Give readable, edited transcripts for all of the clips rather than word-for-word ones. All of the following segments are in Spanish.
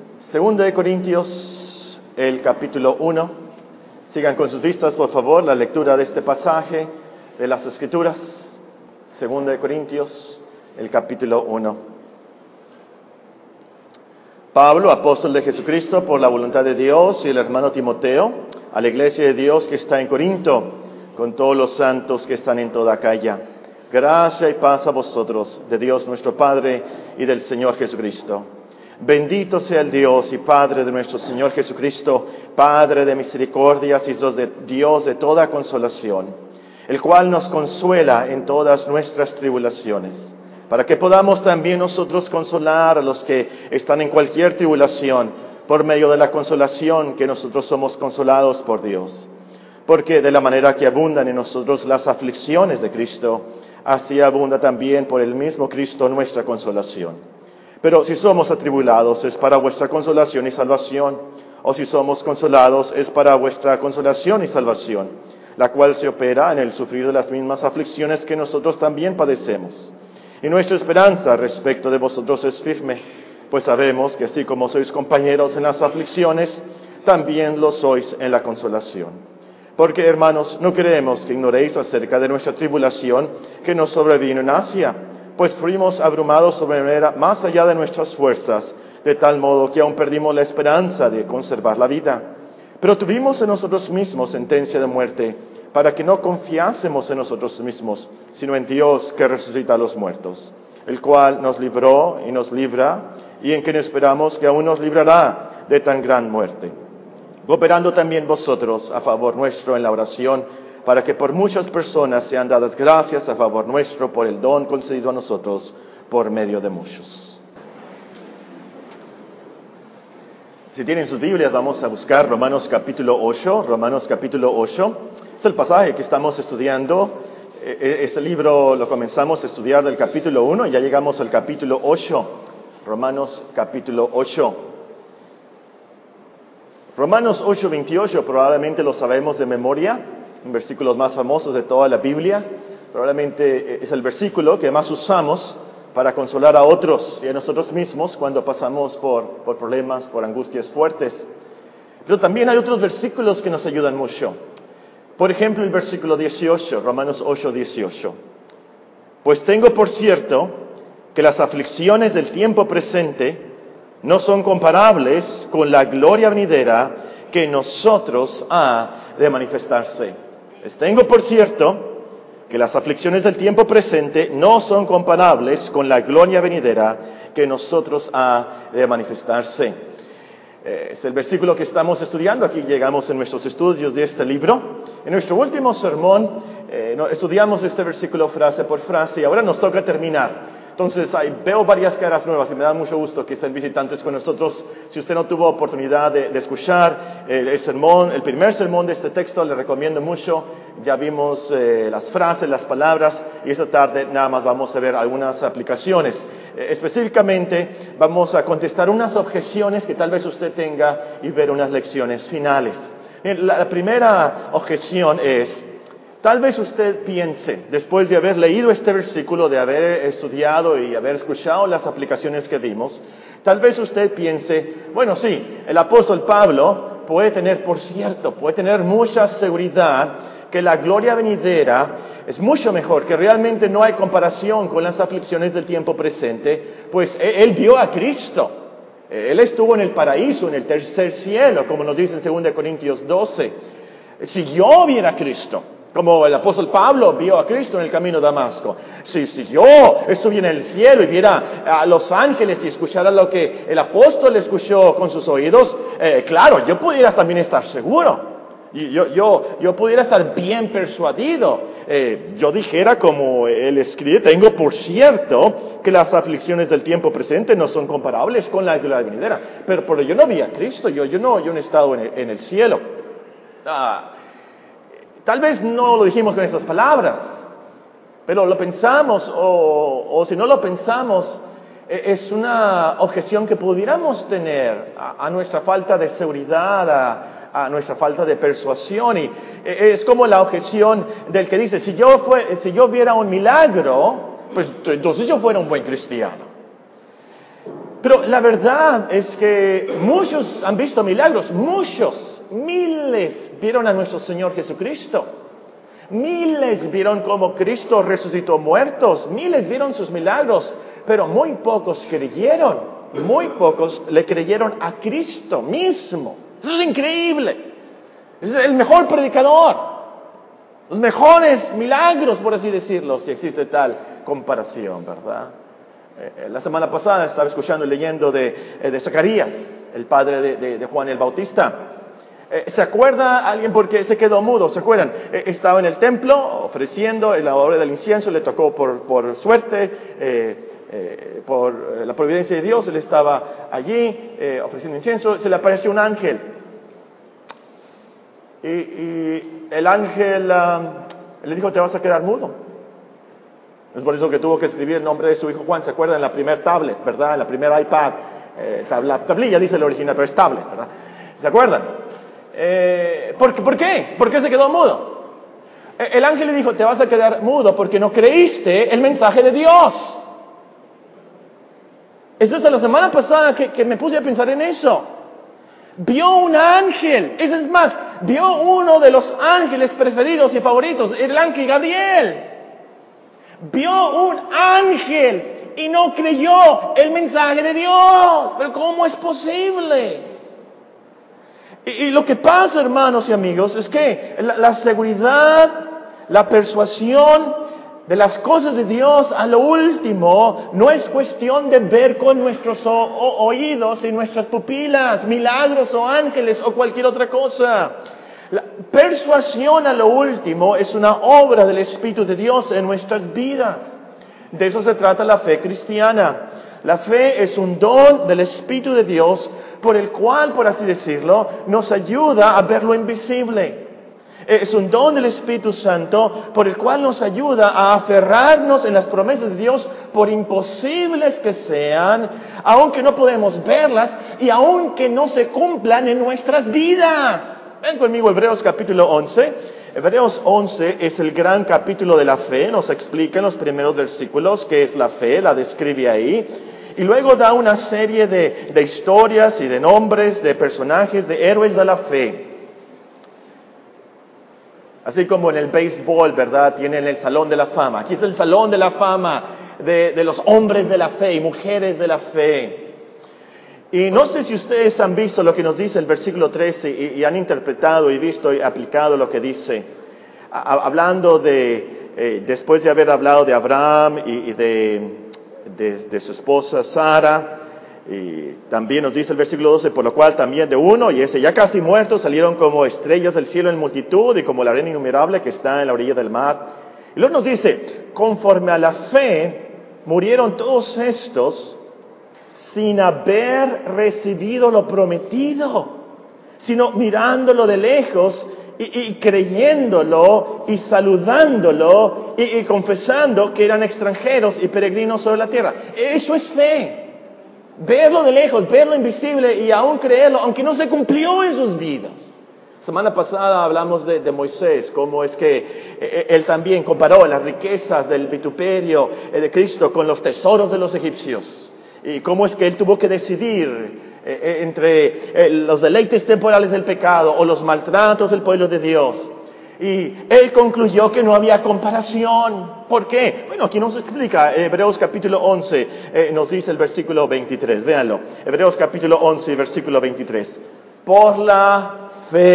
Segunda de Corintios, el capítulo 1. Sigan con sus vistas, por favor, la lectura de este pasaje de las Escrituras. Segunda de Corintios, el capítulo 1. Pablo, apóstol de Jesucristo, por la voluntad de Dios, y el hermano Timoteo, a la iglesia de Dios que está en Corinto, con todos los santos que están en toda Acaya. Gracia y paz a vosotros, de Dios nuestro Padre y del Señor Jesucristo. Bendito sea el Dios y Padre de nuestro Señor Jesucristo, Padre de misericordias y Dios de toda consolación, el cual nos consuela en todas nuestras tribulaciones, para que podamos también nosotros consolar a los que están en cualquier tribulación, por medio de la consolación que nosotros somos consolados por Dios. Porque de la manera que abundan en nosotros las aflicciones de Cristo, así abunda también por el mismo Cristo nuestra consolación. Pero si somos atribulados es para vuestra consolación y salvación, o si somos consolados es para vuestra consolación y salvación, la cual se opera en el sufrir de las mismas aflicciones que nosotros también padecemos. Y nuestra esperanza respecto de vosotros es firme, pues sabemos que así como sois compañeros en las aflicciones, también lo sois en la consolación. Porque, hermanos, no queremos que ignoréis acerca de nuestra tribulación que nos sobrevino en Asia, pues fuimos abrumados sobremanera más allá de nuestras fuerzas, de tal modo que aún perdimos la esperanza de conservar la vida. Pero tuvimos en nosotros mismos sentencia de muerte, para que no confiásemos en nosotros mismos, sino en Dios que resucita a los muertos, el cual nos libró y nos libra, y en quien esperamos que aún nos librará de tan gran muerte. Cooperando también vosotros a favor nuestro en la oración, para que por muchas personas sean dadas gracias a favor nuestro por el don concedido a nosotros por medio de muchos. Si tienen sus Biblias, vamos a buscar Romanos capítulo 8. Romanos capítulo 8 es el pasaje que estamos estudiando. Este libro lo comenzamos a estudiar del capítulo 1 y ya llegamos al capítulo 8. Romanos capítulo 8. Romanos 8:28 probablemente lo sabemos de memoria, un versículo más famosos de toda la Biblia. Probablemente es el versículo que más usamos para consolar a otros y a nosotros mismos cuando pasamos por problemas, por angustias fuertes. Pero también hay otros versículos que nos ayudan mucho. Por ejemplo, el versículo 18, Romanos 8:18. Pues tengo por cierto que las aflicciones del tiempo presente no son comparables con la gloria venidera que en nosotros ha de manifestarse. Les tengo por cierto que las aflicciones del tiempo presente no son comparables con la gloria venidera que en nosotros ha de manifestarse. Es el versículo que estamos estudiando. Aquí llegamos en nuestros estudios de este libro. En nuestro último sermón estudiamos este versículo frase por frase y ahora nos toca terminar. Entonces, veo varias caras nuevas y me da mucho gusto que estén visitantes con nosotros. Si usted no tuvo oportunidad de escuchar el primer sermón de este texto, le recomiendo mucho. Ya vimos las frases, las palabras, y esta tarde nada más vamos a ver algunas aplicaciones. Específicamente, vamos a contestar unas objeciones que tal vez usted tenga y ver unas lecciones finales. La primera objeción es: tal vez usted piense, después de haber leído este versículo, de haber estudiado y haber escuchado las aplicaciones que vimos, tal vez usted piense, bueno, sí, el apóstol Pablo puede tener mucha seguridad que la gloria venidera es mucho mejor, que realmente no hay comparación con las aflicciones del tiempo presente, pues él vio a Cristo. Él estuvo en el paraíso, en el tercer cielo, como nos dice en 2 Corintios 12. Si yo viera a Cristo, como el apóstol Pablo vio a Cristo en el camino de Damasco. Si yo estuviera en el cielo y viera a los ángeles y escuchara lo que el apóstol escuchó con sus oídos, claro, yo pudiera también estar seguro. Yo pudiera estar bien persuadido. Yo dijera, como él escribe, tengo por cierto que las aflicciones del tiempo presente no son comparables con la gloria venidera. Pero yo no vi a Cristo, yo no he estado en el cielo. Tal vez no lo dijimos con esas palabras, pero lo pensamos, o si no lo pensamos, es una objeción que pudiéramos tener a nuestra falta de seguridad, a nuestra falta de persuasión. Y es como la objeción del que dice, si yo viera un milagro, pues entonces yo fuera un buen cristiano. Pero la verdad es que muchos han visto milagros, miles vieron a nuestro Señor Jesucristo. Miles vieron cómo Cristo resucitó muertos, miles vieron sus milagros, pero muy pocos creyeron, muy pocos le creyeron a Cristo mismo. Eso es increíble. Es el mejor predicador, los mejores milagros, por así decirlo, si existe tal comparación, ¿verdad? La semana pasada estaba escuchando y leyendo de Zacarías, el padre de Juan el Bautista. ¿Se acuerda alguien porque se quedó mudo? ¿Se acuerdan? Estaba en el templo ofreciendo la hora del incienso, le tocó por suerte, por la providencia de Dios, él estaba allí ofreciendo incienso, se le apareció un ángel. Y el ángel le dijo, te vas a quedar mudo. Es por eso que tuvo que escribir el nombre de su hijo Juan, ¿se acuerdan? En la primer tablet, ¿verdad? En la primer iPad, tablilla dice el original, pero es tablet, ¿verdad? ¿Se acuerdan? ¿Por qué? ¿Por qué se quedó mudo? El ángel le dijo, te vas a quedar mudo porque no creíste el mensaje de Dios. Esto es de la semana pasada que me puse a pensar en eso. Vio un ángel, eso es más, vio uno de los ángeles preferidos y favoritos, el ángel Gabriel. Vio un ángel y no creyó el mensaje de Dios. Pero ¿cómo es posible? Y lo que pasa, hermanos y amigos, es que la seguridad, la persuasión de las cosas de Dios a lo último no es cuestión de ver con nuestros oídos y nuestras pupilas, milagros o ángeles o cualquier otra cosa. La persuasión a lo último es una obra del Espíritu de Dios en nuestras vidas. De eso se trata la fe cristiana. La fe es un don del Espíritu de Dios por el cual, por así decirlo, nos ayuda a ver lo invisible. Es un don del Espíritu Santo por el cual nos ayuda a aferrarnos en las promesas de Dios por imposibles que sean, aunque no podemos verlas y aunque no se cumplan en nuestras vidas. Ven conmigo Hebreos capítulo 11. Hebreos 11 es el gran capítulo de la fe, nos explica en los primeros versículos qué es la fe, la describe ahí. Y luego da una serie de historias y de nombres, de personajes, de héroes de la fe. Así como en el béisbol, ¿verdad? Tienen el Salón de la Fama. Aquí es el Salón de la Fama de los hombres de la fe y mujeres de la fe. Y no sé si ustedes han visto lo que nos dice el versículo 13 y han interpretado y visto y aplicado lo que dice. Hablando después de haber hablado de Abraham y de su esposa Sara, y también nos dice el versículo 12, por lo cual también de uno, y ese ya casi muerto, salieron como estrellas del cielo en multitud y como la arena innumerable que está en la orilla del mar. Y luego nos dice, conforme a la fe, murieron todos estos sin haber recibido lo prometido, sino mirándolo de lejos y creyéndolo y saludándolo y confesando que eran extranjeros y peregrinos sobre la tierra. Eso es fe. Verlo de lejos, verlo invisible y aún creerlo, aunque no se cumplió en sus vidas. Semana pasada hablamos de Moisés, cómo es que él también comparó las riquezas del vituperio de Cristo con los tesoros de los egipcios. Y cómo es que él tuvo que decidir entre los deleites temporales del pecado o los maltratos del pueblo de Dios. Y él concluyó que no había comparación. ¿Por qué? Bueno, aquí nos explica, Hebreos capítulo 11, nos dice el versículo 23, véanlo. Hebreos capítulo 11, versículo 23. Por la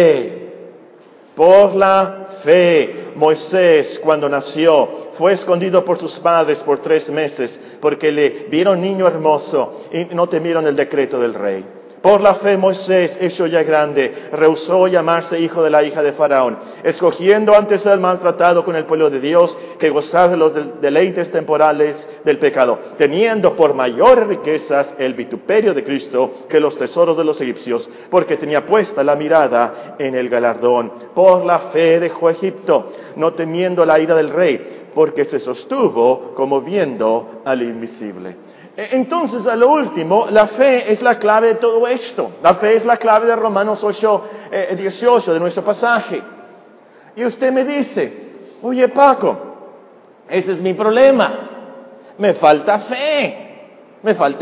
fe, Moisés cuando nació fue escondido por sus padres por 3 meses, porque le vieron niño hermoso y no temieron el decreto del rey. Por la fe Moisés, hecho ya grande, rehusó llamarse hijo de la hija de Faraón, escogiendo antes ser maltratado con el pueblo de Dios que gozar de los deleites temporales del pecado, teniendo por mayores riquezas el vituperio de Cristo que los tesoros de los egipcios, porque tenía puesta la mirada en el galardón. Por la fe dejó Egipto, no temiendo la ira del rey, porque se sostuvo como viendo al invisible. Entonces, a lo último, la fe es la clave de todo esto. La fe es la clave de Romanos 8:18, de nuestro pasaje. Y usted me dice, oye Paco, ese es mi problema. Me falta fe. Me falta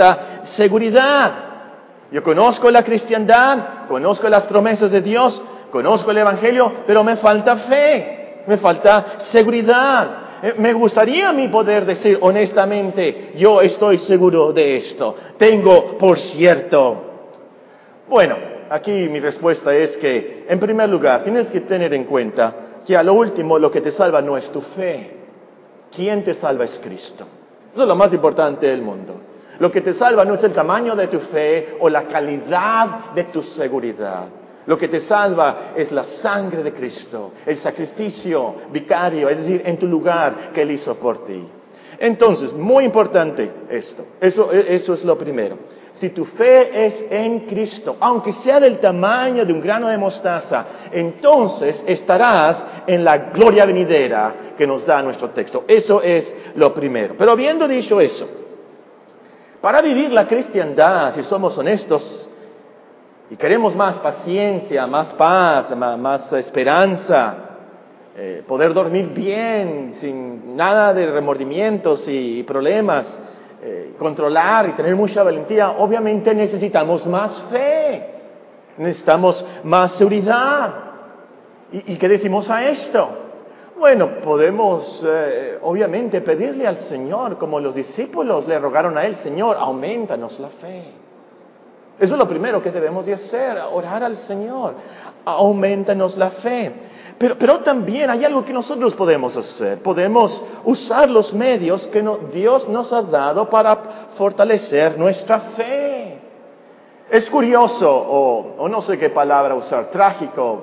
seguridad. Yo conozco la cristiandad, conozco las promesas de Dios, conozco el Evangelio, pero me falta fe, me falta seguridad. Me gustaría a mí poder decir honestamente, yo estoy seguro de esto, tengo por cierto. Bueno, aquí mi respuesta es que, en primer lugar, tienes que tener en cuenta que a lo último lo que te salva no es tu fe. ¿Quién te salva? Es Cristo. Eso es lo más importante del mundo. Lo que te salva no es el tamaño de tu fe o la calidad de tu seguridad. Lo que te salva es la sangre de Cristo, el sacrificio vicario, es decir, en tu lugar que Él hizo por ti. Entonces, muy importante esto. Eso es lo primero. Si tu fe es en Cristo, aunque sea del tamaño de un grano de mostaza, entonces estarás en la gloria venidera que nos da nuestro texto. Eso es lo primero. Pero habiendo dicho eso, para vivir la cristiandad, si somos honestos, y queremos más paciencia, más paz, más esperanza, poder dormir bien, sin nada de remordimientos y problemas, controlar y tener mucha valentía, obviamente necesitamos más fe, necesitamos más seguridad. ¿Y qué decimos a esto? Bueno, podemos obviamente pedirle al Señor, como los discípulos le rogaron a Él, Señor, aumentanos la fe. Eso es lo primero que debemos de hacer, orar al Señor, aumentanos la fe. Pero también hay algo que nosotros podemos hacer, podemos usar los medios que Dios nos ha dado para fortalecer nuestra fe. Es curioso, o no sé qué palabra usar, trágico,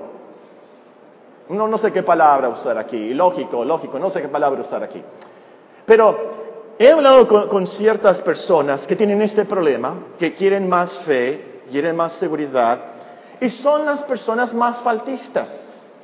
no sé qué palabra usar aquí, lógico, no sé qué palabra usar aquí. Pero he hablado con ciertas personas que tienen este problema, que quieren más fe, quieren más seguridad, y son las personas más faltistas.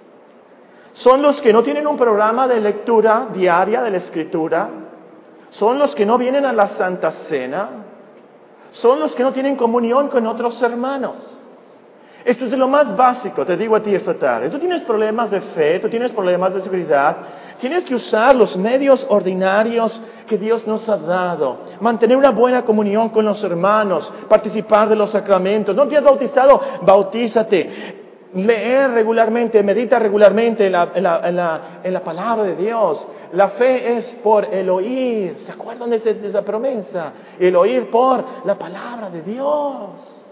Son los que no tienen un programa de lectura diaria de la Escritura, son los que no vienen a la Santa Cena, son los que no tienen comunión con otros hermanos. Esto es de lo más básico, te digo a ti esta tarde. Tú tienes problemas de fe, tú tienes problemas de seguridad, tienes que usar los medios ordinarios que Dios nos ha dado. Mantener una buena comunión con los hermanos, participar de los sacramentos. ¿No te has bautizado? Bautízate. Leer regularmente, medita regularmente en la palabra de Dios. La fe es por el oír. ¿Se acuerdan de esa promesa? El oír por la palabra de Dios.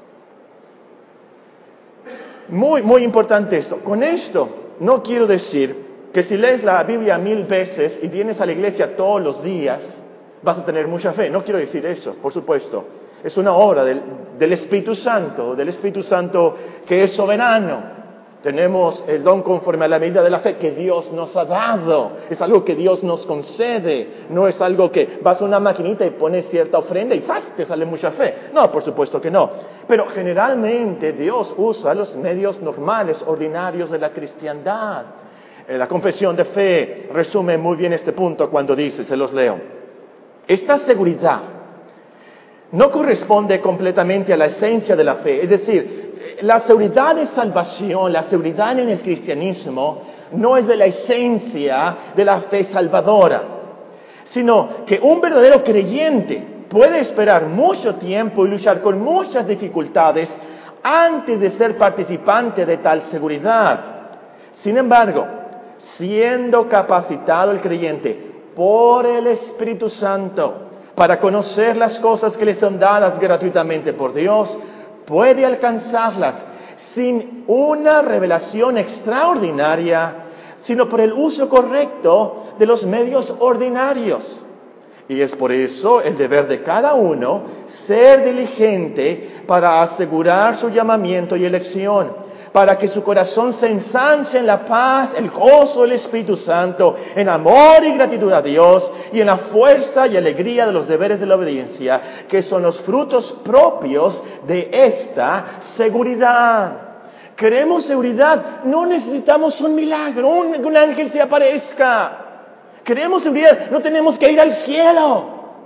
Muy, muy importante esto. Con esto no quiero decir que si lees la Biblia 1000 veces y vienes a la iglesia todos los días, vas a tener mucha fe. No quiero decir eso, por supuesto. Es una obra del Espíritu Santo que es soberano. Tenemos el don conforme a la medida de la fe que Dios nos ha dado. Es algo que Dios nos concede. No es algo que vas a una maquinita y pones cierta ofrenda y ¡zas! Te sale mucha fe. No, por supuesto que no. Pero generalmente Dios usa los medios normales, ordinarios de la cristiandad. La confesión de fe resume muy bien este punto cuando dice, se los leo. Esta seguridad no corresponde completamente a la esencia de la fe. Es decir, la seguridad de salvación, la seguridad en el cristianismo, no es de la esencia de la fe salvadora, sino que un verdadero creyente puede esperar mucho tiempo y luchar con muchas dificultades antes de ser participante de tal seguridad. Sin embargo, siendo capacitado el creyente por el Espíritu Santo para conocer las cosas que le son dadas gratuitamente por Dios, puede alcanzarlas sin una revelación extraordinaria, sino por el uso correcto de los medios ordinarios. Y es por eso el deber de cada uno ser diligente para asegurar su llamamiento y elección, para que su corazón se ensanche en la paz, el gozo del Espíritu Santo, en amor y gratitud a Dios, y en la fuerza y alegría de los deberes de la obediencia, que son los frutos propios de esta seguridad. Queremos seguridad, no necesitamos un milagro, un ángel se aparezca. Queremos seguridad, no tenemos que ir al cielo.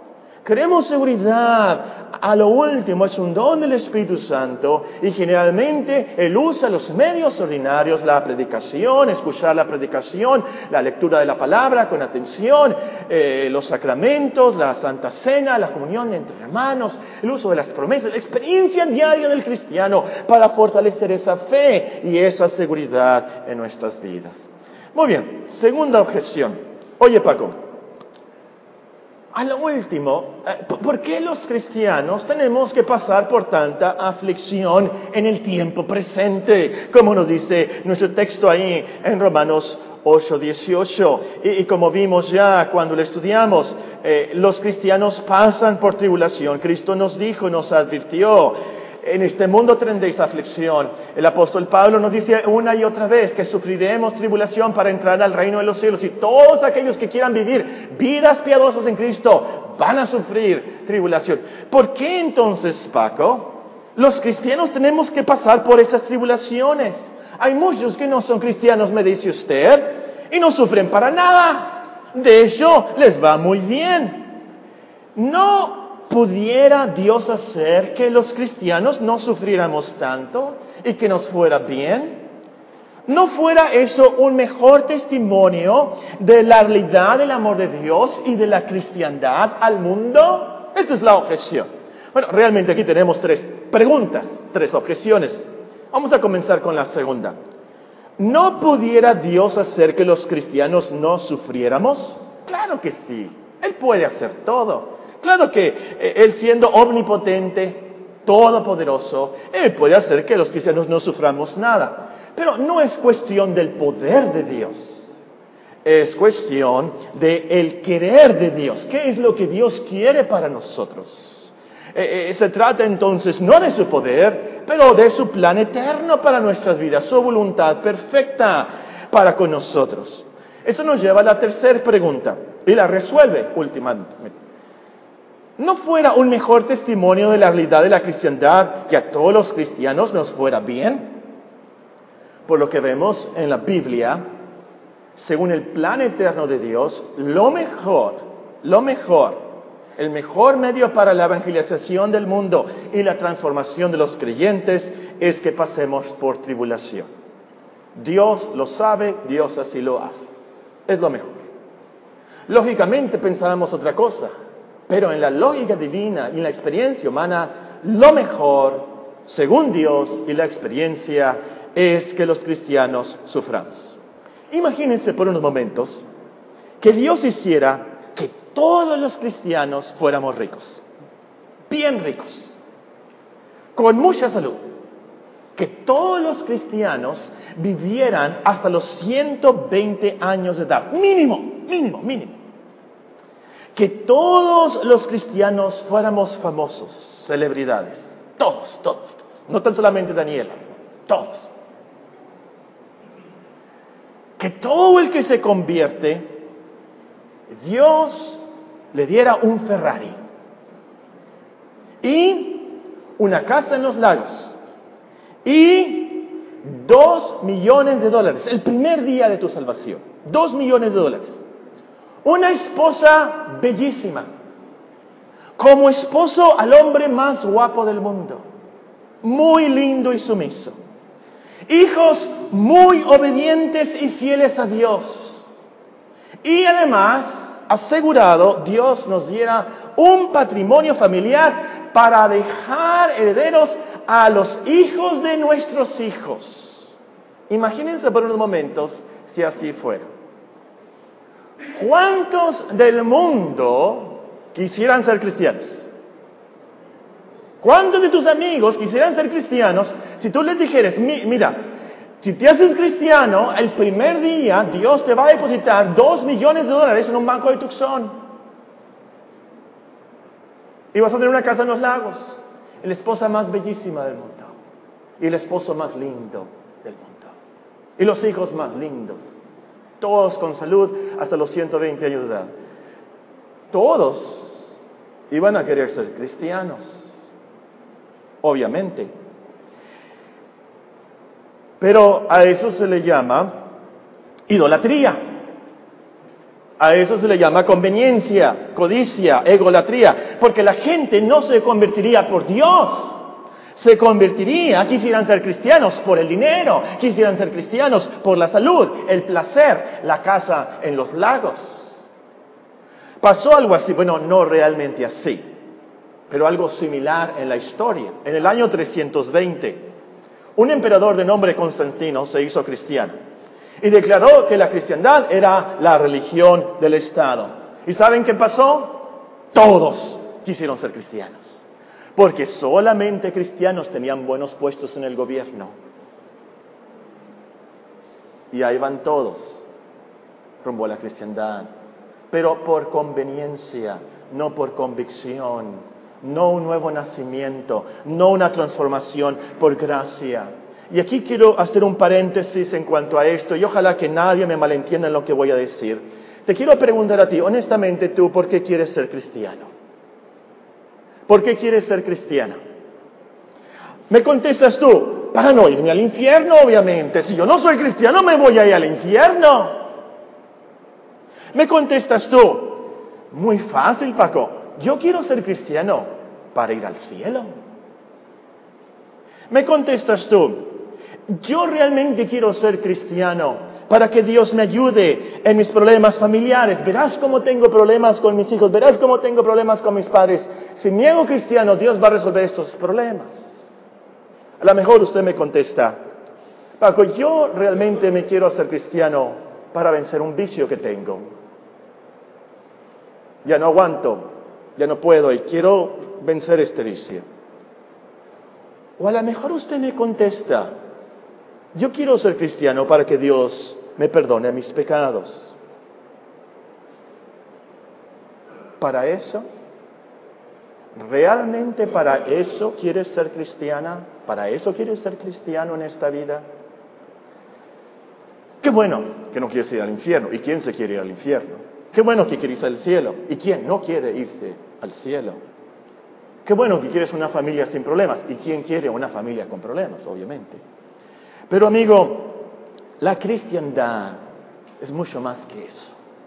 Queremos seguridad. A lo último, es un don del Espíritu Santo y generalmente Él usa los medios ordinarios, la predicación, escuchar la predicación, la lectura de la palabra con atención, los sacramentos, la Santa Cena, la comunión entre hermanos, el uso de las promesas, la experiencia diaria del cristiano para fortalecer esa fe y esa seguridad en nuestras vidas. Muy bien, segunda objeción. Oye, Paco, a lo último, ¿por qué los cristianos tenemos que pasar por tanta aflicción en el tiempo presente? Como nos dice nuestro texto ahí en Romanos 8:18. Y como vimos ya cuando lo estudiamos, los cristianos pasan por tribulación. Cristo nos dijo, nos advirtió. En este mundo tendréis aflicción. El apóstol Pablo nos dice una y otra vez que sufriremos tribulación para entrar al reino de los cielos. Y todos aquellos que quieran vivir vidas piadosas en Cristo van a sufrir tribulación. ¿Por qué entonces, Paco, los cristianos tenemos que pasar por esas tribulaciones? Hay muchos que no son cristianos, me dice usted, y no sufren para nada. De hecho, les va muy bien. ¿No pudiera Dios hacer que los cristianos no sufriéramos tanto y que nos fuera bien? ¿No fuera eso un mejor testimonio de la realidad del amor de Dios y de la cristiandad al mundo? Esa es la objeción. Bueno, realmente aquí tenemos 3 preguntas, 3 objeciones. Vamos a comenzar con la segunda. ¿No pudiera Dios hacer que los cristianos no sufriéramos? Claro que sí. Él puede hacer todo. Claro que Él, siendo omnipotente, todopoderoso, Él puede hacer que los cristianos no suframos nada. Pero no es cuestión del poder de Dios. Es cuestión del querer de Dios. ¿Qué es lo que Dios quiere para nosotros? Se trata entonces no de su poder, pero de su plan eterno para nuestras vidas, su voluntad perfecta para con nosotros. Eso nos lleva a la tercera pregunta y la resuelve últimamente. ¿No fuera un mejor testimonio de la realidad de la cristiandad que a todos los cristianos nos fuera bien? Por lo que vemos en la Biblia, según el plan eterno de Dios, el mejor medio para la evangelización del mundo y la transformación de los creyentes es que pasemos por tribulación. Dios lo sabe, Dios así lo hace. Es lo mejor. Lógicamente pensábamos otra cosa. Pero en la lógica divina y en la experiencia humana, lo mejor, según Dios y la experiencia, es que los cristianos suframos. Imagínense por unos momentos que Dios hiciera que todos los cristianos fuéramos ricos, bien ricos, con mucha salud. Que todos los cristianos vivieran hasta los 120 años de edad, mínimo. Que todos los cristianos fuéramos famosos, celebridades. Todos. No tan solamente Daniela, todos. Que todo el que se convierte, Dios le diera un Ferrari y una casa en los lagos y $2 millones, el primer día de tu salvación, $2 millones. Una esposa bellísima, como esposo al hombre más guapo del mundo, muy lindo y sumiso. Hijos muy obedientes y fieles a Dios. Y además, asegurado, Dios nos diera un patrimonio familiar para dejar herederos a los hijos de nuestros hijos. Imagínense por unos momentos si así fuera. ¿Cuántos del mundo quisieran ser cristianos? ¿Cuántos de tus amigos quisieran ser cristianos si tú les dijeras, mira, si te haces cristiano, el primer día Dios te va a depositar $2 millones en un banco de Tucson? Y vas a tener una casa en los lagos, la esposa más bellísima del mundo, y el esposo más lindo del mundo, y los hijos más lindos. Todos con salud hasta los 120 años de edad. Todos iban a querer ser cristianos, obviamente. Pero a eso se le llama idolatría. A eso se le llama conveniencia, codicia, egolatría, porque la gente no se convertiría por Dios. Se convertiría, quisieran ser cristianos por el dinero, quisieran ser cristianos por la salud, el placer, la casa en los lagos. Pasó algo así, bueno, no realmente así, pero algo similar en la historia. En el año 320, un emperador de nombre Constantino se hizo cristiano y declaró que la cristiandad era la religión del Estado. ¿Y saben qué pasó? Todos quisieron ser cristianos. Porque solamente cristianos tenían buenos puestos en el gobierno. Y ahí van todos, rumbo a la cristiandad. Pero por conveniencia, no por convicción, no un nuevo nacimiento, no una transformación, por gracia. Y aquí quiero hacer un paréntesis en cuanto a esto, y ojalá que nadie me malentienda en lo que voy a decir. Te quiero preguntar a ti, honestamente tú, ¿por qué quieres ser cristiano? ¿Por qué quieres ser cristiano? Me contestas tú, para no irme al infierno, obviamente. Si yo no soy cristiano, me voy a ir al infierno. Me contestas tú, muy fácil, Paco. Yo quiero ser cristiano para ir al cielo. Me contestas tú, yo realmente quiero ser cristiano para que Dios me ayude en mis problemas familiares. Verás cómo tengo problemas con mis hijos, verás cómo tengo problemas con mis padres. Si me hago cristiano, Dios va a resolver estos problemas. A lo mejor usted me contesta, Paco, yo realmente me quiero hacer cristiano para vencer un vicio que tengo. Ya no aguanto, ya no puedo y quiero vencer este vicio. O a lo mejor usted me contesta, yo quiero ser cristiano para que Dios me perdone mis pecados. ¿Para eso? ¿Realmente para eso quieres ser cristiana? ¿Para eso quieres ser cristiano en esta vida? Qué bueno que no quieres ir al infierno. ¿Y quién se quiere ir al infierno? Qué bueno que quieres ir al cielo. ¿Y quién no quiere irse al cielo? Qué bueno que quieres una familia sin problemas. ¿Y quién quiere una familia con problemas? Obviamente. Pero amigo, la cristiandad es mucho más que eso.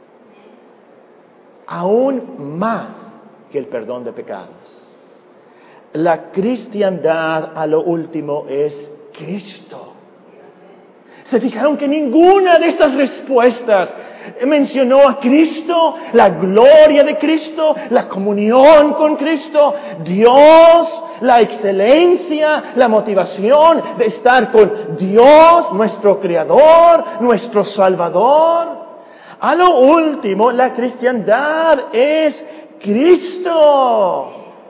Aún más que el perdón de pecados. La cristiandad a lo último es Cristo. ¿Se fijaron que ninguna de estas respuestas mencionó a Cristo, la gloria de Cristo, la comunión con Cristo, Dios, la excelencia, la motivación de estar con Dios, nuestro Creador, nuestro Salvador? A lo último, la cristiandad es Cristo.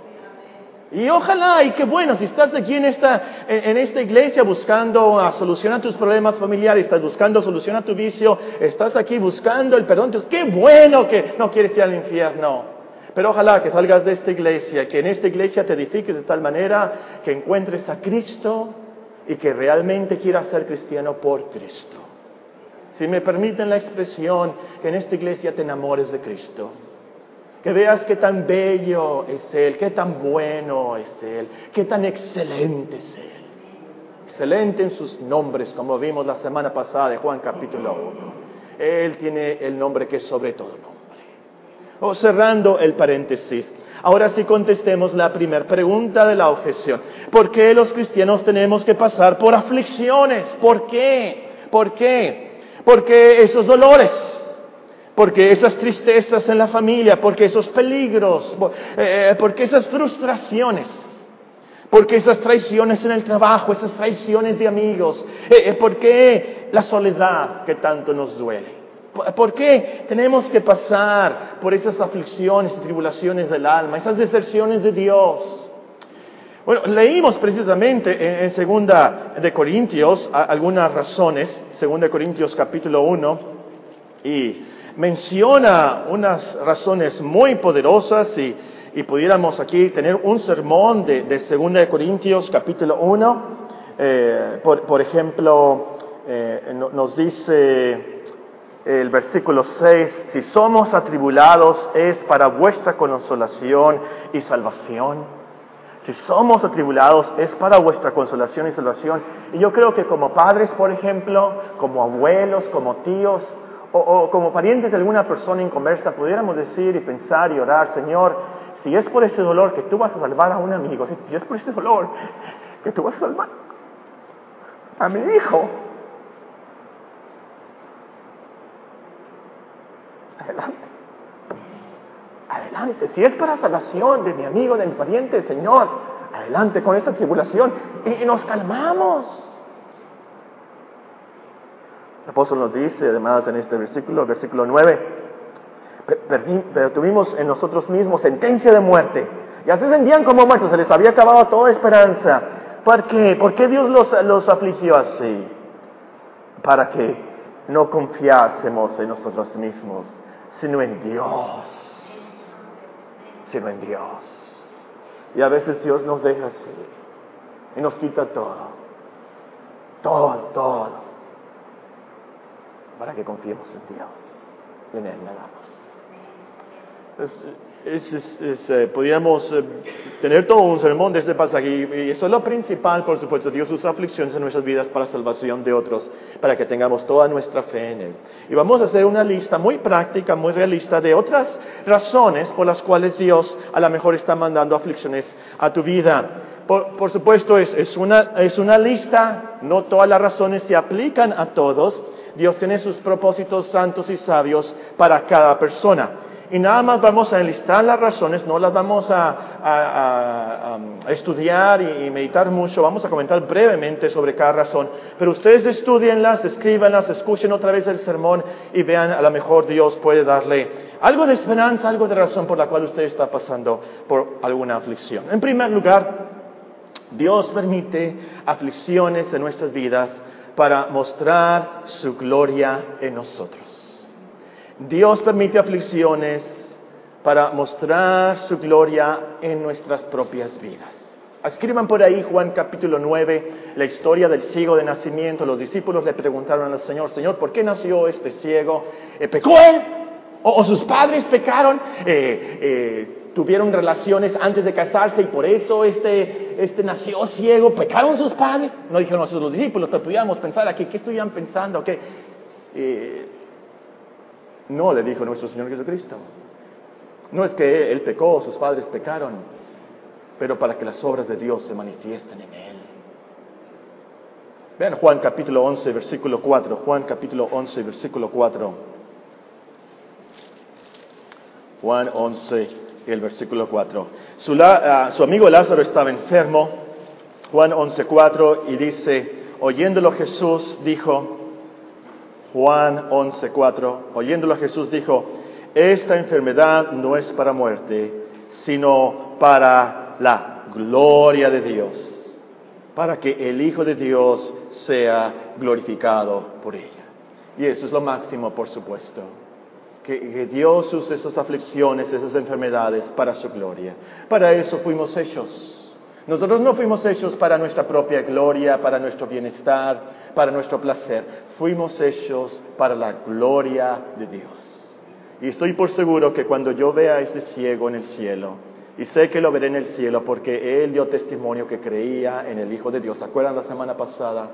Y ojalá, y qué bueno, si estás aquí en esta iglesia buscando solucionar tus problemas familiares, estás buscando solucionar tu vicio, estás aquí buscando el perdón, qué bueno que no quieres ir al infierno. Pero ojalá que salgas de esta iglesia, que en esta iglesia te edifiques de tal manera que encuentres a Cristo y que realmente quieras ser cristiano por Cristo. Si me permiten la expresión, que en esta iglesia te enamores de Cristo. Que veas qué tan bello es Él, qué tan bueno es Él, qué tan excelente es Él. Excelente en sus nombres, como vimos la semana pasada de Juan capítulo 1. Él tiene el nombre que es sobre todo nombre. Cerrando el paréntesis, ahora sí contestemos la primera pregunta de la objeción. ¿Por qué los cristianos tenemos que pasar por aflicciones? ¿Por qué? ¿Por qué? Porque esos dolores, porque esas tristezas en la familia, porque esos peligros, porque esas frustraciones, porque esas traiciones en el trabajo, esas traiciones de amigos, porque la soledad que tanto nos duele. ¿Por qué tenemos que pasar por esas aflicciones y tribulaciones del alma, esas deserciones de Dios? Bueno, leímos precisamente en 2 de Corintios algunas razones, 2 de Corintios capítulo 1, y menciona unas razones muy poderosas y pudiéramos aquí tener un sermón de 2 de Corintios capítulo 1. Por ejemplo, nos dice el versículo 6, si somos atribulados es para vuestra consolación y salvación. Si somos atribulados es para vuestra consolación y salvación. Y yo creo que como padres, por ejemplo, como abuelos, como tíos, O como parientes de alguna persona inconversa, pudiéramos decir y pensar y orar, Señor, si es por ese dolor que tú vas a salvar a un amigo, si es por ese dolor que tú vas a salvar a mi hijo, adelante. Adelante. Si es para salvación de mi amigo, de mi pariente, Señor, adelante con esta tribulación. Y nos calmamos. El apóstol nos dice, además, en este versículo 9, pero tuvimos en nosotros mismos sentencia de muerte. Ya se sentían como muertos, se les había acabado toda esperanza. ¿Por qué? ¿Por qué Dios los afligió así? Para que no confiásemos en nosotros mismos, sino en Dios. Sino en Dios. Y a veces Dios nos deja así y nos quita todo, para que confiemos en Dios y en Él nada más. Podríamos tener todo un sermón de este pasaje y eso es lo principal, por supuesto. Dios usa aflicciones en nuestras vidas para salvación de otros, para que tengamos toda nuestra fe en Él. Y vamos a hacer una lista muy práctica, muy realista de otras razones por las cuales Dios a lo mejor está mandando aflicciones a tu vida. Por supuesto, es una lista, no todas las razones se aplican a todos. Dios tiene sus propósitos santos y sabios para cada persona. Y nada más vamos a enlistar las razones, no las vamos a estudiar y meditar mucho, vamos a comentar brevemente sobre cada razón, pero ustedes estudienlas, escríbanlas, escuchen otra vez el sermón y vean, a lo mejor Dios puede darle algo de esperanza, algo de razón por la cual usted está pasando por alguna aflicción. En primer lugar, Dios permite aflicciones en nuestras vidas para mostrar su gloria en nosotros. Dios permite aflicciones para mostrar su gloria en nuestras propias vidas. Escriban por ahí Juan capítulo 9, la historia del ciego de nacimiento. Los discípulos le preguntaron al Señor, Señor, ¿por qué nació este ciego? ¿Pecó él? ¿O sus padres pecaron? ¿Tuvieron relaciones antes de casarse y por eso este nació ciego? ¿Pecaron sus padres? No dijeron los discípulos, pero pudiéramos pensar aquí, ¿qué estuvieran pensando? No, le dijo nuestro Señor Jesucristo. No es que Él pecó, sus padres pecaron, pero para que las obras de Dios se manifiesten en Él. Vean Juan capítulo 11, versículo 4. Juan capítulo 11, versículo 4. Juan 11, el versículo 4. Su amigo Lázaro estaba enfermo. Juan 11, 4, y dice, oyéndolo Jesús dijo, Juan 11, 4, oyéndolo Jesús dijo, esta enfermedad no es para muerte, sino para la gloria de Dios, para que el Hijo de Dios sea glorificado por ella. Y eso es lo máximo, por supuesto, que Dios use esas aflicciones, esas enfermedades para su gloria. Para eso fuimos hechos. Nosotros no fuimos hechos para nuestra propia gloria, para nuestro bienestar, para nuestro placer. Fuimos hechos para la gloria de Dios. Y estoy por seguro que cuando yo vea a ese ciego en el cielo, y sé que lo veré en el cielo porque él dio testimonio que creía en el Hijo de Dios. ¿Se acuerdan la semana pasada?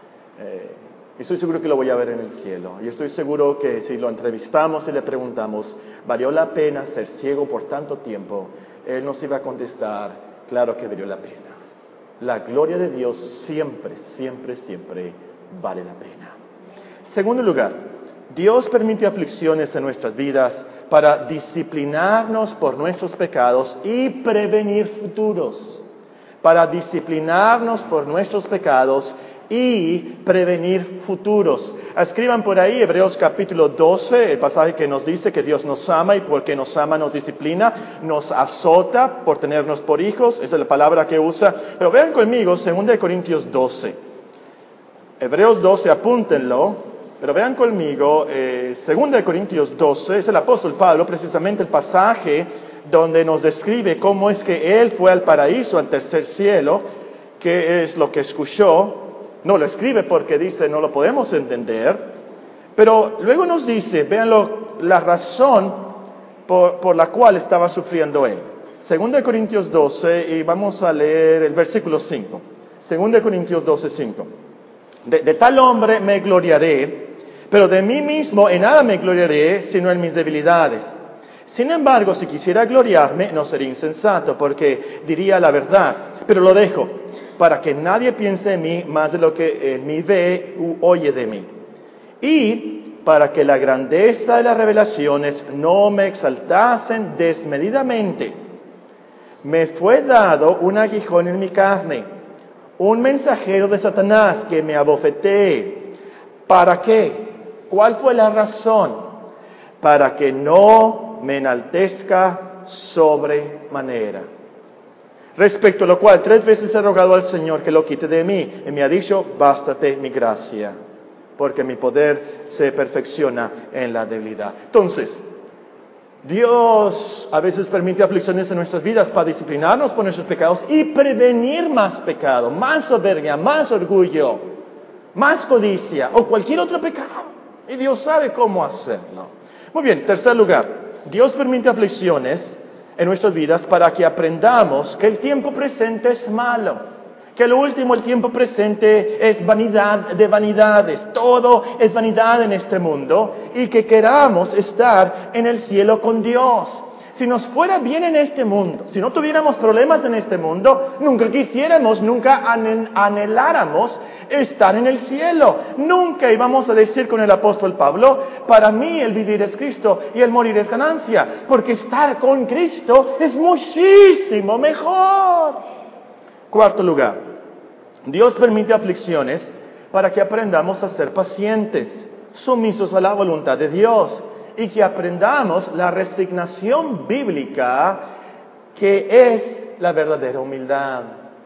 Estoy seguro que lo voy a ver en el cielo. Y estoy seguro que si lo entrevistamos y le preguntamos, ¿valió la pena ser ciego por tanto tiempo? Él nos iba a contestar, claro que valió la pena. La gloria de Dios siempre, siempre, siempre vale la pena. Segundo lugar, Dios permite aflicciones en nuestras vidas para disciplinarnos por nuestros pecados y prevenir futuros. Para disciplinarnos por nuestros pecados y prevenir futuros. Escriban por ahí Hebreos capítulo 12, el pasaje que nos dice que Dios nos ama y porque nos ama nos disciplina, nos azota por tenernos por hijos. Esa es la palabra que usa. Pero vean conmigo 2 Corintios 12. Hebreos 12, apúntenlo. Pero vean conmigo 2 Corintios 12, es el apóstol Pablo, precisamente el pasaje donde nos describe cómo es que él fue al paraíso, al tercer cielo, qué es lo que escuchó. No lo escribe porque dice no lo podemos entender, pero luego nos dice, véanlo, la razón por la cual estaba sufriendo él. 2 Corintios 12, y vamos a leer el versículo 5. 2 Corintios 12, 5. De tal hombre me gloriaré, Pero de mí mismo en nada me gloriaré, sino en mis debilidades. Sin embargo, si quisiera gloriarme, no sería insensato, porque diría la verdad. Pero lo dejo, para que nadie piense en mí más de lo que en mí ve u oye de mí. Y para que la grandeza de las revelaciones no me exaltasen desmedidamente, me fue dado un aguijón en mi carne, un mensajero de Satanás que me abofetee. ¿Para qué? ¿Cuál fue la razón? Para que no me enaltezca sobremanera. Respecto a lo cual 3 veces he rogado al Señor que lo quite de mí, y me ha dicho, bástate mi gracia, porque mi poder se perfecciona en la debilidad. Entonces, Dios a veces permite aflicciones en nuestras vidas para disciplinarnos por nuestros pecados y prevenir más pecado, más soberbia, más orgullo, más codicia o cualquier otro pecado. Y Dios sabe cómo hacerlo. Muy bien, tercer lugar, Dios permite aflicciones en nuestras vidas para que aprendamos que el tiempo presente es malo, que lo último, el tiempo presente es vanidad de vanidades, todo es vanidad en este mundo y que queramos estar en el cielo con Dios. Si nos fuera bien en este mundo, si no tuviéramos problemas en este mundo, nunca quisiéramos, nunca anheláramos estar en el cielo. Nunca íbamos a decir con el apóstol Pablo, para mí el vivir es Cristo y el morir es ganancia, porque estar con Cristo es muchísimo mejor. Cuarto lugar, Dios permite aflicciones para que aprendamos a ser pacientes, sumisos a la voluntad de Dios y que aprendamos la resignación bíblica que es la verdadera humildad.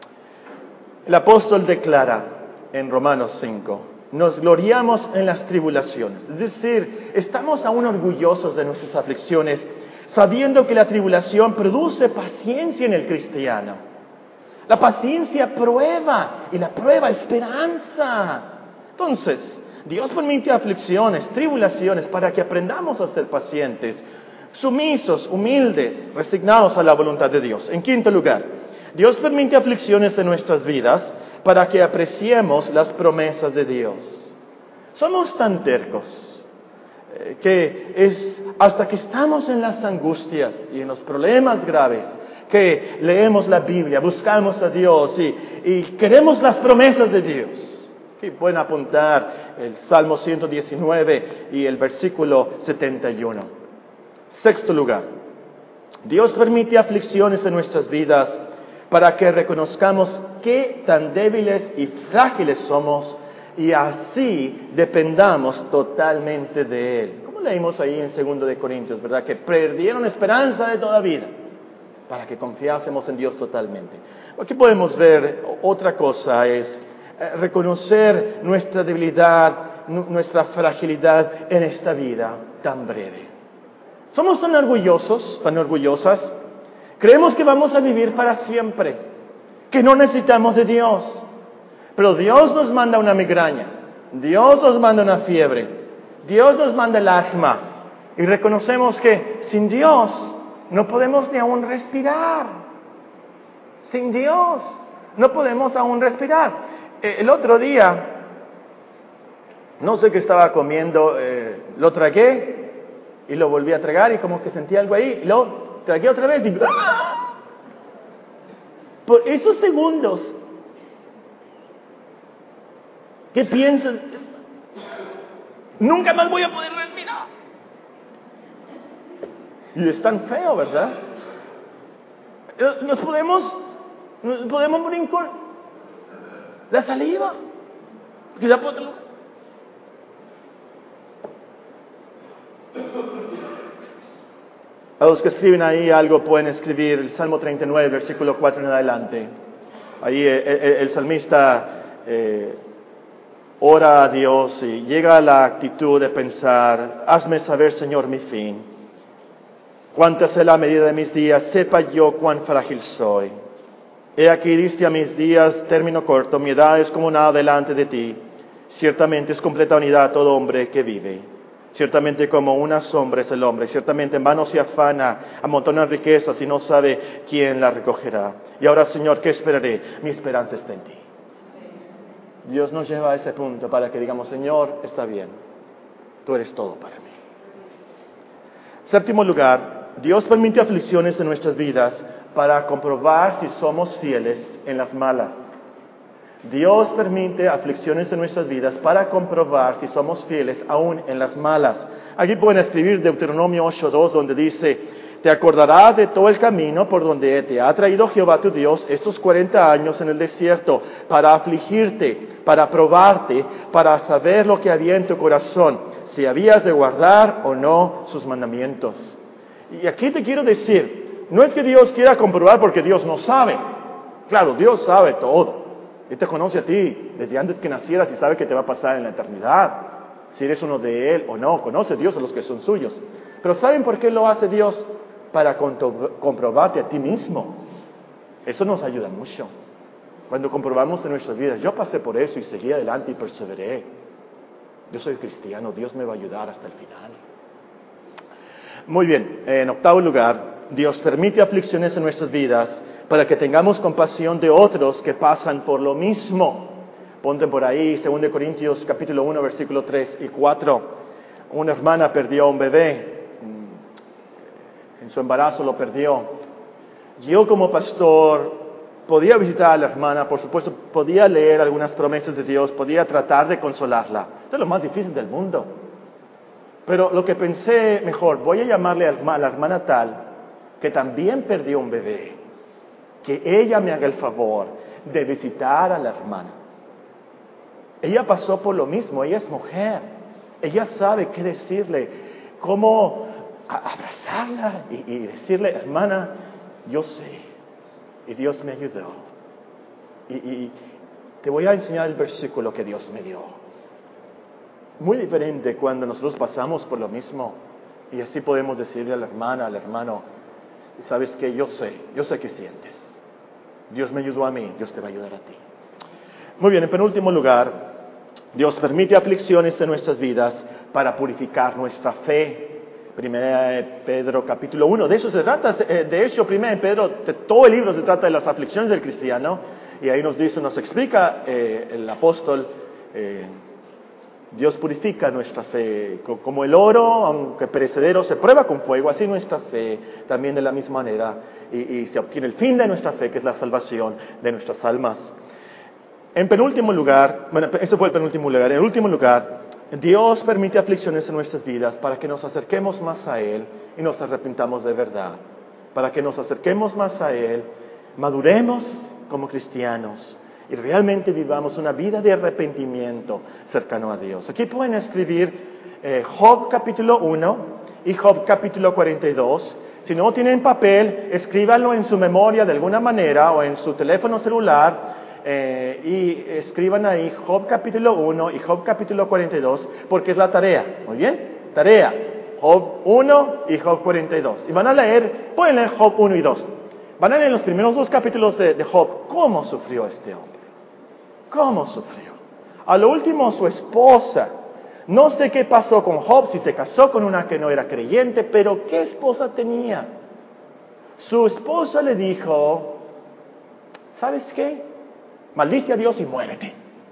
El apóstol declara en Romanos 5, nos gloriamos en las tribulaciones, es decir, estamos aún orgullosos de nuestras aflicciones, sabiendo que la tribulación produce paciencia en el cristiano. La paciencia prueba y la prueba esperanza. Entonces, Dios permite aflicciones, tribulaciones para que aprendamos a ser pacientes, sumisos, humildes, resignados a la voluntad de Dios. En quinto lugar, Dios permite aflicciones en nuestras vidas para que apreciemos las promesas de Dios. Somos tan tercos que es hasta que estamos en las angustias y en los problemas graves que leemos la Biblia, buscamos a Dios y queremos las promesas de Dios. Aquí pueden apuntar el Salmo 119 y el versículo 71. Sexto lugar, Dios permite aflicciones en nuestras vidas para que reconozcamos qué tan débiles y frágiles somos y así dependamos totalmente de Él. Como leímos ahí en 2 de Corintios, ¿verdad? Que perdieron esperanza de toda vida para que confiásemos en Dios totalmente. Aquí podemos ver otra cosa, es reconocer nuestra debilidad, nuestra fragilidad en esta vida tan breve. Somos tan orgullosos, tan orgullosas, creemos que vamos a vivir para siempre, que no necesitamos de Dios. Pero Dios nos manda una migraña, Dios nos manda una fiebre, Dios nos manda el asma. Y reconocemos que sin Dios no podemos ni aún respirar. Sin Dios no podemos aún respirar. El otro día, no sé qué estaba comiendo, lo tragué y lo volví a tragar y como que sentí algo ahí. Y lo tragué otra vez y ¡ah! Por esos segundos, ¿qué piensas? Nunca más voy a poder respirar. Y es tan feo, ¿verdad? Nos podemos morir con la saliva. Quizá por otro lugar. A los que escriben ahí algo pueden escribir el Salmo 39, versículo 4 en adelante. Ahí el salmista ora a Dios y llega a la actitud de pensar, hazme saber, Señor, mi fin. Cuánta sea la medida de mis días, sepa yo cuán frágil soy. He aquí diste a mis días término corto, mi edad es como nada delante de ti. Ciertamente es completa unidad todo hombre que vive. Ciertamente como una sombra es el hombre, ciertamente en vano se afana, amontona riquezas y no sabe quién la recogerá. Y ahora, Señor, ¿qué esperaré? Mi esperanza está en ti. Dios nos lleva a ese punto para que digamos, Señor, está bien. tú eres todo para mí. Séptimo lugar, Dios permite aflicciones en nuestras vidas para comprobar si somos fieles en las malas. Dios permite aflicciones en nuestras vidas para comprobar si somos fieles aún en las malas. Aquí pueden escribir Deuteronomio 8:2, donde dice: te acordarás de todo el camino por donde te ha traído Jehová tu Dios estos 40 años en el desierto, para afligirte, para probarte, para saber lo que había en tu corazón, si habías de guardar o no sus mandamientos. Y aquí te quiero decir, no es que Dios quiera comprobar porque Dios no sabe. Claro, Dios sabe todo. Él te conoce a ti desde antes que nacieras y sabe qué te va a pasar en la eternidad. Si eres uno de Él o no, conoce a Dios a los que son suyos. Pero ¿saben por qué lo hace Dios? Para comprobarte a ti mismo. Eso nos ayuda mucho. Cuando comprobamos en nuestras vidas, yo pasé por eso y seguí adelante y perseveré. Yo soy cristiano, Dios me va a ayudar hasta el final. Muy bien, en octavo lugar, Dios permite aflicciones en nuestras vidas para que tengamos compasión de otros que pasan por lo mismo. Ponte por ahí, 2 Corintios capítulo 1, versículo 3 y 4. Una hermana perdió a un bebé. En su embarazo lo perdió. Yo como pastor podía visitar a la hermana, por supuesto, podía leer algunas promesas de Dios, podía tratar de consolarla. Esto es lo más difícil del mundo. Pero lo que pensé, mejor, voy a llamarle a la hermana tal, que también perdió un bebé, que ella me haga el favor de visitar a la hermana. Ella pasó por lo mismo, ella es mujer, ella sabe qué decirle, cómo abrazarla y decirle: hermana, yo sé, y Dios me ayudó, y te voy a enseñar el versículo que Dios me dio. Muy diferente cuando nosotros pasamos por lo mismo, y así podemos decirle a la hermana, al hermano: sabes que yo sé qué sientes, Dios me ayudó a mí, Dios te va a ayudar a ti. Muy bien, en penúltimo lugar, Dios permite aflicciones en nuestras vidas para purificar nuestra fe. 1 Pedro capítulo 1, de eso se trata. De hecho, 1 Pedro, todo el libro se trata de las aflicciones del cristiano, y ahí nos explica el apóstol, Dios purifica nuestra fe, como el oro, aunque perecedero, se prueba con fuego, así nuestra fe también de la misma manera, y se obtiene el fin de nuestra fe, que es la salvación de nuestras almas. En penúltimo lugar, ese fue el penúltimo lugar. En último lugar, Dios permite aflicciones en nuestras vidas para que nos acerquemos más a Él y nos arrepintamos de verdad. Para que nos acerquemos más a Él, maduremos como cristianos y realmente vivamos una vida de arrepentimiento cercano a Dios. Aquí pueden escribir Job capítulo 1 y Job capítulo 42. Si no tienen papel, escríbanlo en su memoria de alguna manera o en su teléfono celular. Y escriban ahí Job capítulo 1 y Job capítulo 42, porque es la tarea. Muy bien, tarea, Job 1 y Job 42. Y van a leer, pueden leer Job 1 y 2. Van a leer los primeros 2 capítulos de Job. ¿Cómo sufrió este hombre? ¿Cómo sufrió? A lo último, su esposa. No sé qué pasó con Job, si se casó con una que no era creyente, pero ¿qué esposa tenía? Su esposa le dijo: ¿sabes qué? Maldice a Dios y muérete.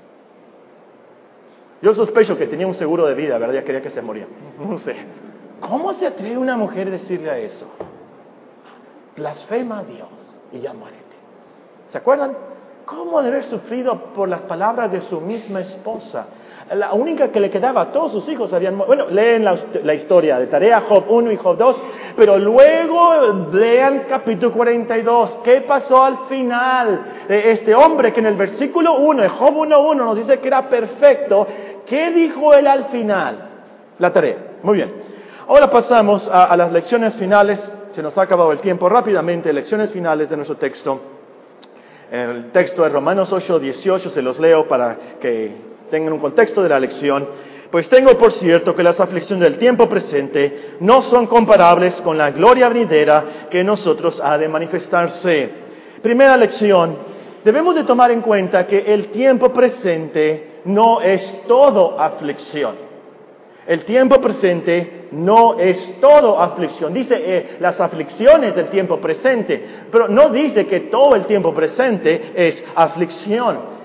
Yo sospecho que tenía un seguro de vida, ¿verdad? Ya quería que se moría. No sé. ¿Cómo se atreve una mujer a decirle a eso? Blasfema a Dios y ya muérete. ¿Se acuerdan? ¿Cómo de haber sufrido por las palabras de su misma esposa? La única que le quedaba, a todos sus hijos habían muerto. Bueno, leen la historia de tarea, Job 1 y Job 2, pero luego lean capítulo 42. ¿Qué pasó al final de este hombre que en el versículo 1 de Job 1:1 nos dice que era perfecto? ¿Qué dijo él al final? La tarea. Muy bien. Ahora pasamos a las lecciones finales. Se nos ha acabado el tiempo rápidamente. Lecciones finales de nuestro texto. El texto de Romanos 8:18 se los leo para que tengan un contexto de la lección. Pues tengo por cierto que las aflicciones del tiempo presente no son comparables con la gloria venidera que en nosotros ha de manifestarse. Primera lección: debemos de tomar en cuenta que el tiempo presente no es todo aflicción. El tiempo presente no es todo aflicción. Dice las aflicciones del tiempo presente, pero no dice que todo el tiempo presente es aflicción.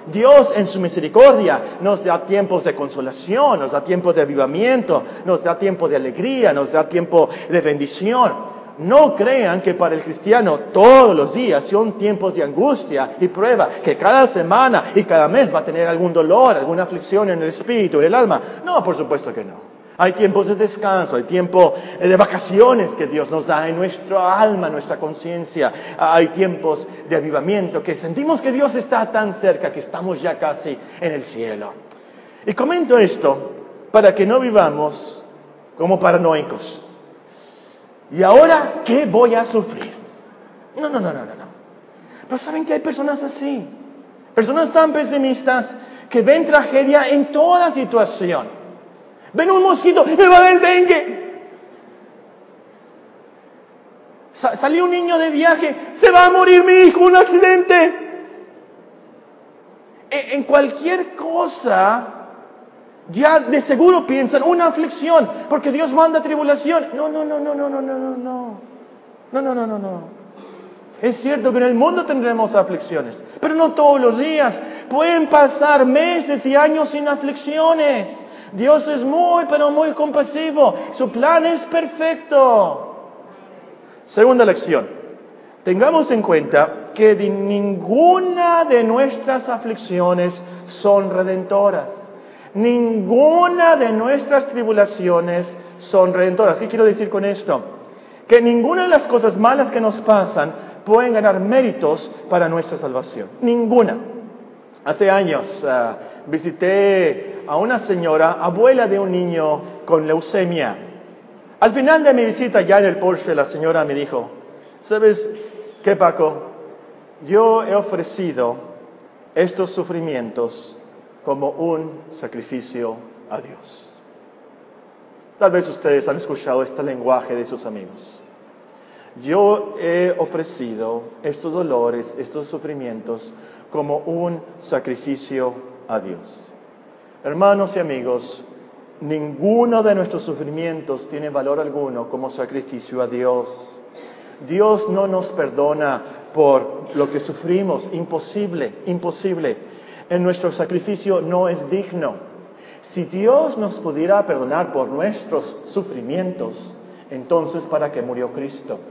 Dios en su misericordia nos da tiempos de consolación, nos da tiempos de avivamiento, nos da tiempo de alegría, nos da tiempo de bendición. No crean que para el cristiano todos los días son tiempos de angustia y prueba, que cada semana y cada mes va a tener algún dolor, alguna aflicción en el espíritu, en el alma. No, por supuesto que no. Hay tiempos de descanso, hay tiempo de vacaciones que Dios nos da en nuestra alma, nuestra conciencia. Hay tiempos de avivamiento que sentimos que Dios está tan cerca que estamos ya casi en el cielo. Y comento esto para que no vivamos como paranoicos. ¿Y ahora qué voy a sufrir? No. Pero ¿saben que hay personas así? Personas tan pesimistas que ven tragedia en toda situación. Ven un mosquito, me va a dar el dengue. Salió un niño de viaje, se va a morir mi hijo, un accidente. En cualquier cosa, ya de seguro piensan una aflicción, porque Dios manda tribulación. No. Es cierto que en el mundo tendremos aflicciones, pero no todos los días. Pueden pasar meses y años sin aflicciones. Dios es pero muy compasivo. Su plan es perfecto. Segunda lección. Tengamos en cuenta que ninguna de nuestras aflicciones son redentoras. Ninguna de nuestras tribulaciones son redentoras. ¿Qué quiero decir con esto? Que ninguna de las cosas malas que nos pasan pueden ganar méritos para nuestra salvación. Ninguna. Hace años visité a una señora, abuela de un niño con leucemia. Al final de mi visita, ya en el Porsche, la señora me dijo, ¿sabes qué, Paco? Yo he ofrecido estos sufrimientos como un sacrificio a Dios. Tal vez ustedes han escuchado este lenguaje de sus amigos. Yo he ofrecido estos dolores, estos sufrimientos, como un sacrificio a Dios. Hermanos y amigos, ninguno de nuestros sufrimientos tiene valor alguno como sacrificio a Dios. Dios no nos perdona por lo que sufrimos, imposible. Nuestro sacrificio no es digno. Si Dios nos pudiera perdonar por nuestros sufrimientos, entonces ¿para qué murió Cristo?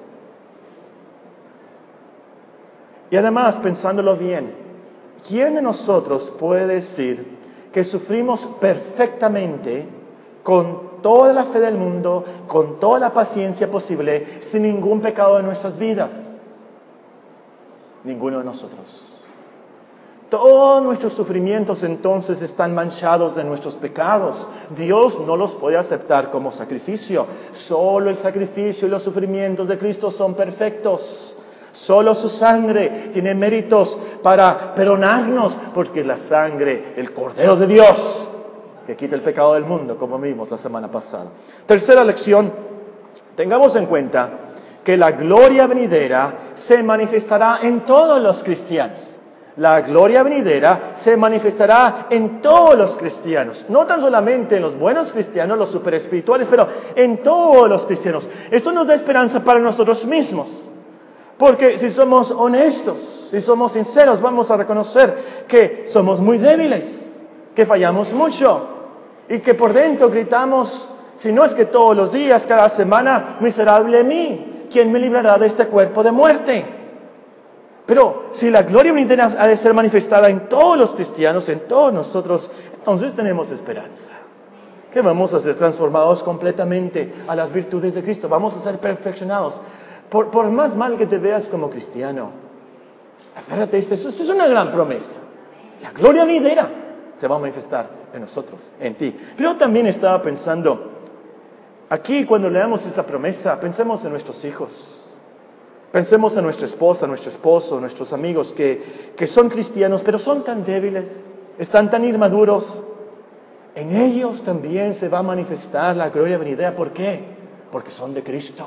Y además, pensándolo bien, ¿quién de nosotros puede decir que sufrimos perfectamente, con toda la fe del mundo, con toda la paciencia posible, sin ningún pecado en nuestras vidas? Ninguno de nosotros. Todos nuestros sufrimientos entonces están manchados de nuestros pecados. Dios no los puede aceptar como sacrificio. Solo el sacrificio y los sufrimientos de Cristo son perfectos. Solo su sangre tiene méritos para perdonarnos, porque la sangre, el Cordero de Dios, que quita el pecado del mundo, como vimos la semana pasada. Tercera lección, tengamos en cuenta que la gloria venidera se manifestará en todos los cristianos. La gloria venidera se manifestará en todos los cristianos, no tan solamente en los buenos cristianos, los superespirituales, pero en todos los cristianos. Esto nos da esperanza para nosotros mismos. Porque si somos honestos, si somos sinceros, vamos a reconocer que somos muy débiles, que fallamos mucho y que por dentro gritamos, si no es que todos los días, cada semana, miserable mí, ¿quién me librará de este cuerpo de muerte? Pero si la gloria venidera ha de ser manifestada en todos los cristianos, en todos nosotros, entonces tenemos esperanza. Que vamos a ser transformados completamente a las virtudes de Cristo, vamos a ser perfeccionados. Por más mal que te veas como cristiano, aférrate a esto es una gran promesa. La gloria venidera se va a manifestar en nosotros, en ti. Pero también estaba pensando, aquí cuando leamos esta promesa, pensemos en nuestros hijos. Pensemos en nuestra esposa, nuestro esposo, nuestros amigos que son cristianos, pero son tan débiles, están tan inmaduros. En ellos también se va a manifestar la gloria venidera. ¿Por qué? Porque son de Cristo.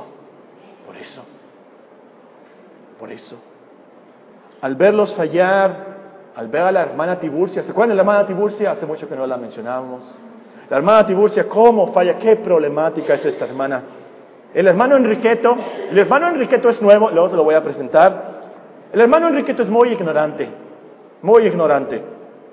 Por eso. Al verlos fallar, al ver a la hermana Tiburcia, ¿se acuerdan de la hermana Tiburcia? Hace mucho que no la mencionábamos. La hermana Tiburcia, ¿cómo falla? ¿Qué problemática es esta hermana? El hermano Enriqueto es nuevo, luego se lo voy a presentar. El hermano Enriqueto es muy ignorante.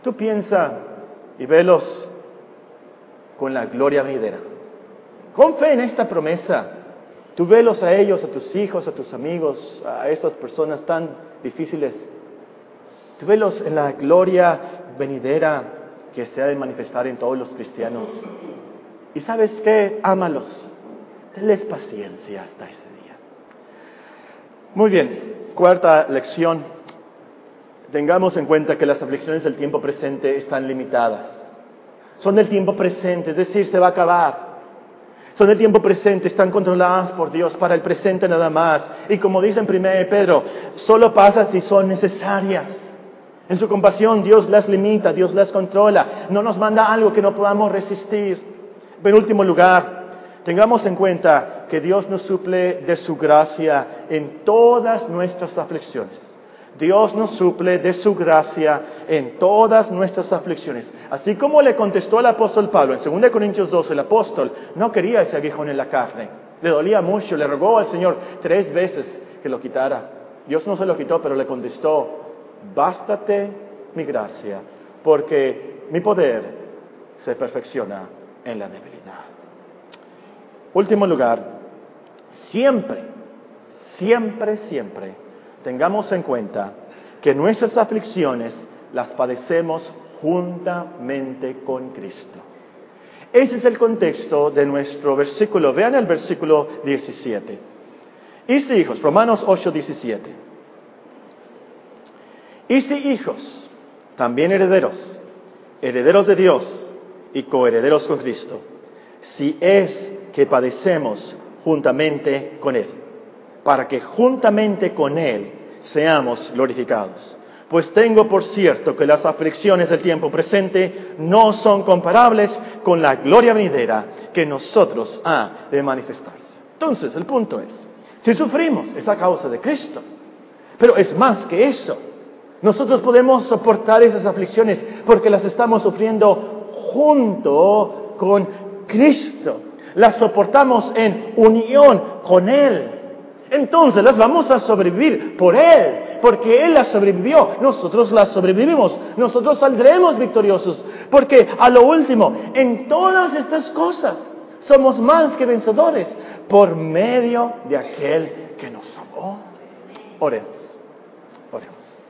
Tú piensa y velos con la gloria venidera. Con fe en esta promesa, tú velos a ellos, a tus hijos, a tus amigos, a estas personas tan difíciles. Tú velos en la gloria venidera que se ha de manifestar en todos los cristianos. Y ¿sabes qué? Ámalos. Denles paciencia hasta ese día. Muy bien, cuarta lección. Tengamos en cuenta que las aflicciones del tiempo presente están limitadas. Son del tiempo presente, es decir, se va a acabar. Son del tiempo presente, están controladas por Dios para el presente nada más. Y como dice en 1 Pedro, solo pasa si son necesarias. En su compasión Dios las limita, Dios las controla. No nos manda algo que no podamos resistir. En último lugar, tengamos en cuenta que Dios nos suple de su gracia en todas nuestras aflicciones. Dios nos suple de su gracia en todas nuestras aflicciones. Así como le contestó al apóstol Pablo en 2 Corintios 12, el apóstol no quería ese aguijón en la carne. Le dolía mucho, le rogó al Señor 3 veces que lo quitara. Dios no se lo quitó, pero le contestó: bástate mi gracia, porque mi poder se perfecciona en la debilidad. Último lugar, siempre tengamos en cuenta que nuestras aflicciones las padecemos juntamente con Cristo. Ese es el contexto de nuestro versículo. Vean el versículo 17. Y si hijos, Romanos 8:17. Y si hijos, también herederos, herederos de Dios y coherederos con Cristo, si es que padecemos juntamente con Él, para que juntamente con Él seamos glorificados. Pues tengo por cierto que las aflicciones del tiempo presente no son comparables con la gloria venidera que en nosotros ha de manifestarse. Entonces, el punto es, si sufrimos es a causa de Cristo, pero es más que eso. Nosotros podemos soportar esas aflicciones porque las estamos sufriendo junto con Cristo. Las soportamos en unión con Él. Entonces las vamos a sobrevivir por Él, porque Él las sobrevivió, nosotros las sobrevivimos, nosotros saldremos victoriosos, porque a lo último, en todas estas cosas, somos más que vencedores, por medio de aquel que nos amó. Oremos.